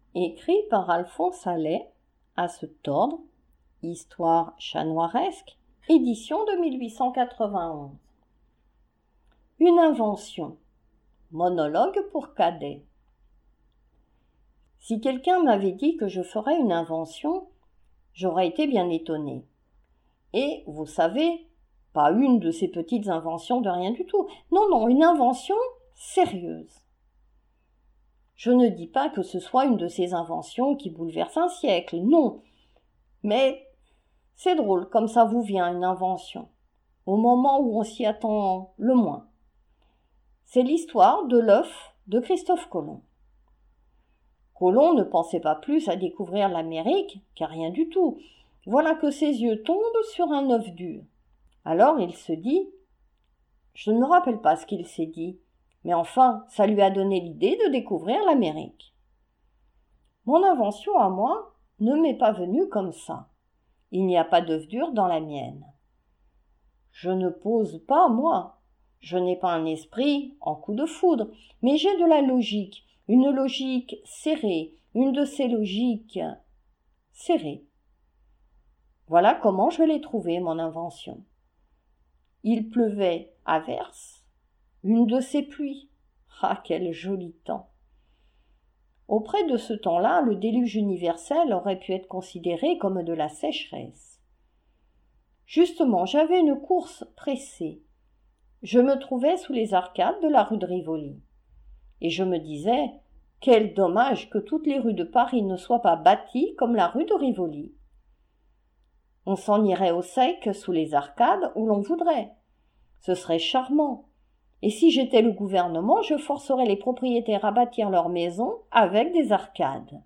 écrit par Alphonse Allais, à se tordre, Histoire chanoiresque, édition de 1891. Une invention. Monologue pour cadet. Si quelqu'un m'avait dit que je ferais une invention, j'aurais été bien étonnée. Et, vous savez, pas une de ces petites inventions de rien du tout. Non, une invention sérieuse. Je ne dis pas que ce soit une de ces inventions qui bouleversent un siècle, non. Mais c'est drôle, comme ça vous vient une invention, au moment où on s'y attend le moins. C'est l'histoire de l'œuf de Christophe Colomb. Colomb ne pensait pas plus à découvrir l'Amérique qu'à rien du tout. Voilà que ses yeux tombent sur un œuf dur. Alors il se dit, je ne me rappelle pas ce qu'il s'est dit, mais enfin, ça lui a donné l'idée de découvrir l'Amérique. Mon invention à moi ne m'est pas venue comme ça. Il n'y a pas d'œuf dur dans la mienne. Je ne pose pas, moi. Je n'ai pas un esprit en coup de foudre, mais j'ai de la logique, une logique serrée, une de ces logiques serrées. Voilà comment je l'ai trouvée, mon invention. Il pleuvait à verse, une de ces pluies. Ah, quel joli temps! Auprès de ce temps-là, le déluge universel aurait pu être considéré comme de la sécheresse. Justement, j'avais une course pressée. Je me trouvais sous les arcades de la rue de Rivoli. Et je me disais, quel dommage que toutes les rues de Paris ne soient pas bâties comme la rue de Rivoli. On s'en irait au sec sous les arcades où l'on voudrait. Ce serait charmant. Et si j'étais le gouvernement, je forcerais les propriétaires à bâtir leurs maisons avec des arcades.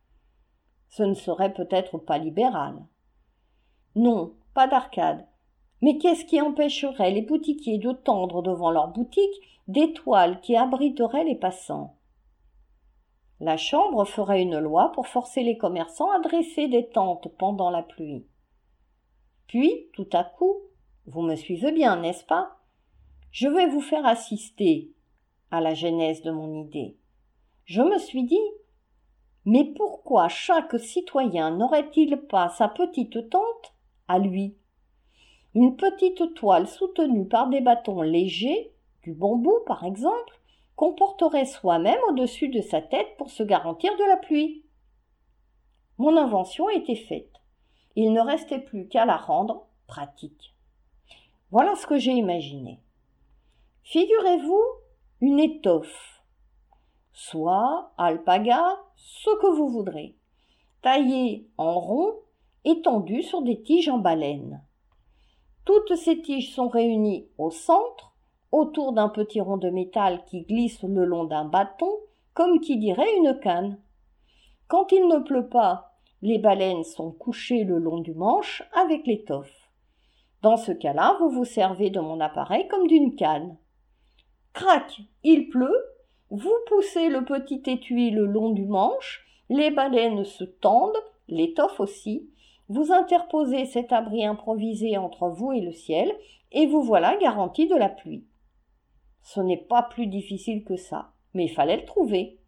Ce ne serait peut-être pas libéral. Non, pas d'arcades. Mais qu'est-ce qui empêcherait les boutiquiers de tendre devant leurs boutiques des toiles qui abriteraient les passants? La Chambre ferait une loi pour forcer les commerçants à dresser des tentes pendant la pluie. Puis, tout à coup, vous me suivez bien, n'est-ce pas? Je vais vous faire assister à la genèse de mon idée. Je me suis dit, mais pourquoi chaque citoyen n'aurait-il pas sa petite tente à lui? Une petite toile soutenue par des bâtons légers, du bambou par exemple, qu'on porterait soi-même au-dessus de sa tête pour se garantir de la pluie. Mon invention était faite. Il ne restait plus qu'à la rendre pratique. Voilà ce que j'ai imaginé. Figurez-vous une étoffe, soie, alpaga, ce que vous voudrez, taillée en rond et tendue sur des tiges en baleine. Toutes ces tiges sont réunies au centre, autour d'un petit rond de métal qui glisse le long d'un bâton, comme qui dirait une canne. Quand il ne pleut pas, les baleines sont couchées le long du manche avec l'étoffe. Dans ce cas-là, vous vous servez de mon appareil comme d'une canne. Crac, il pleut, vous poussez le petit étui le long du manche, les baleines se tendent, l'étoffe aussi, vous interposez cet abri improvisé entre vous et le ciel, et vous voilà garanti de la pluie. Ce n'est pas plus difficile que ça, mais il fallait le trouver.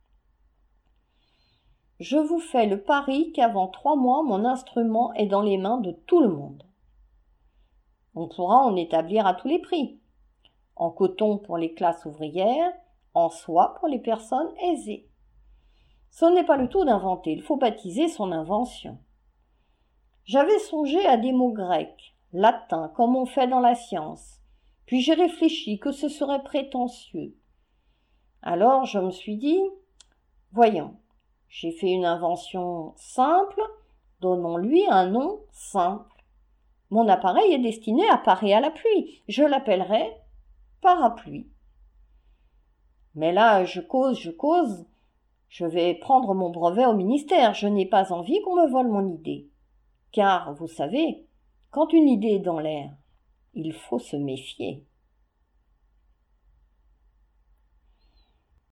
Je vous fais le pari qu'avant 3 mois, mon instrument est dans les mains de tout le monde. On pourra en établir à tous les prix. En coton pour les classes ouvrières, en soie pour les personnes aisées. Ce n'est pas le tout d'inventer, il faut baptiser son invention. J'avais songé à des mots grecs, latins, comme on fait dans la science, puis j'ai réfléchi que ce serait prétentieux. Alors je me suis dit, voyons, j'ai fait une invention simple, donnons-lui un nom simple. Mon appareil est destiné à parer à la pluie, je l'appellerai parapluie. Mais là, je cause, je vais prendre mon brevet au ministère, je n'ai pas envie qu'on me vole mon idée. Car, vous savez, quand une idée est dans l'air, il faut se méfier.